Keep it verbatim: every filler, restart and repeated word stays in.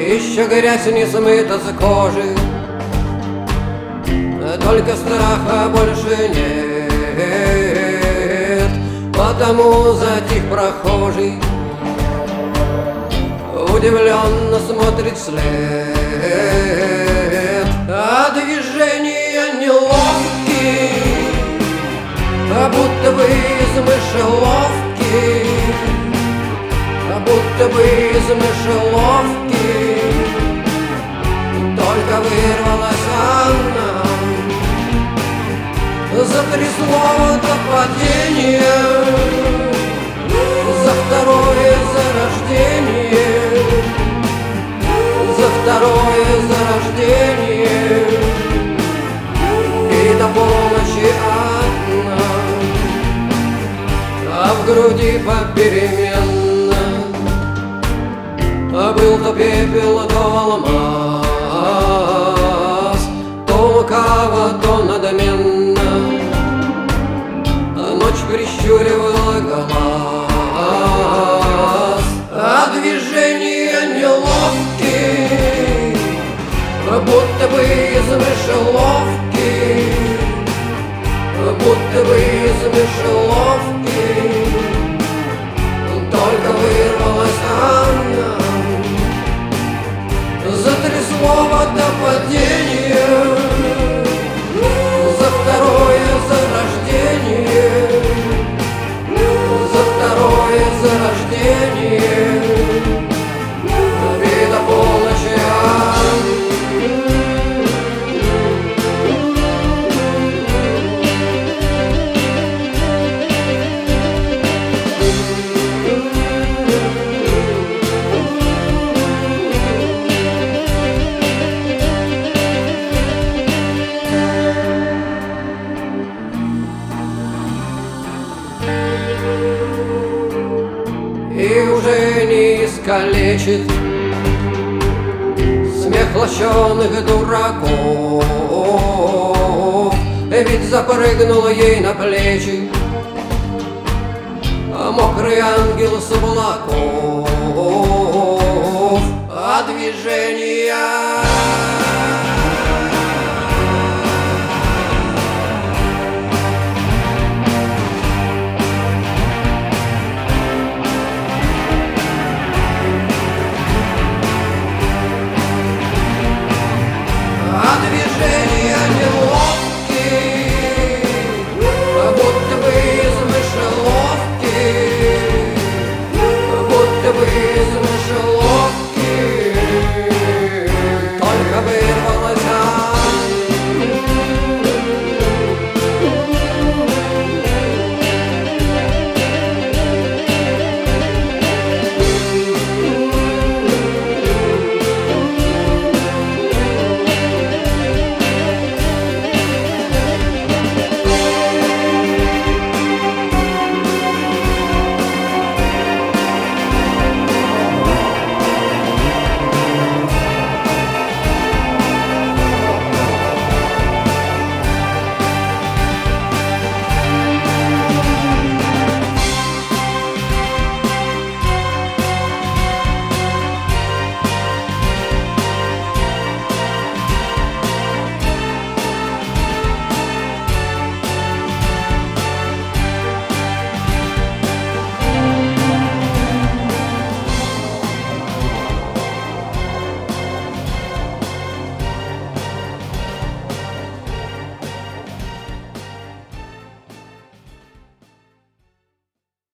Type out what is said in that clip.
Еще грязь не смыта с кожи, только страха больше нет. Потому затих прохожий, удивленно смотрит вслед. А движения неловкие, а будто бы из мышеловки, а будто бы из мышеловки. Только вырвалась она, затрясло до падения, за второе зарождение, за второе зарождение. И до полночи одна, а в груди попеременно, а был то пепел, то алмаз, то лукаво, то надменно. Ночь прищуривала глаз, а движения неловкие, будто бы из мышеловки, будто бы из мышеловки. Только вырвалась она, затрясло до падения, за второе зарождение, за второе зарождение. И до полночи и уже не искалечит смех лощеных дураков. Ведь запрыгнула ей на плечи мокрый ангел с облаков.